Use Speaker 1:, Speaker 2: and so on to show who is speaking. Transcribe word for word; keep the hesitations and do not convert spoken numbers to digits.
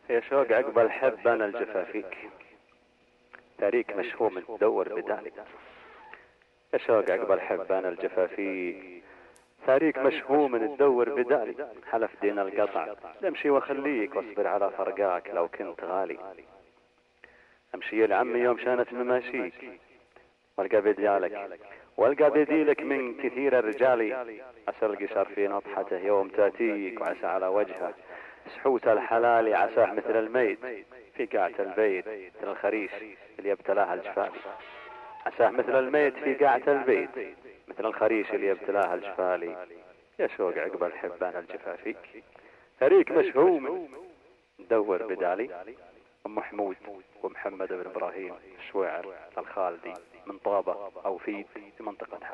Speaker 1: يا شوق عقب الحب أنا الجفا فيك، تاريك مشهوم تدور بدالي. يا شوق عقب الحب أنا الجفا فيك، تاريك مشهوم تدور بدالي. حلف دين القطع امشي وخليك، واصبر على فرقاك لو كنت غالي. امشي لعمي يوم شانت مماشيك، والقى بديالك والقى بديلك من كثير الرجال. عسى القشر في نطحته يوم تاتيك، وعسى على وجهه سحوت الحلال. عساه مثل الميت في قاعة البيت، مثل الخريش اللي يبتلاها الجفال. عساه مثل الميت في قاعة البيت، مثل الخريش اللي يبتلاها الجفالي. يا شوق عقب الحب أنا الجفا فيك، فريق مشهوم دور بدالي. أم محمود ومحمد بن إبراهيم الشويعر الخالدي من طابة أو فيد في منطقة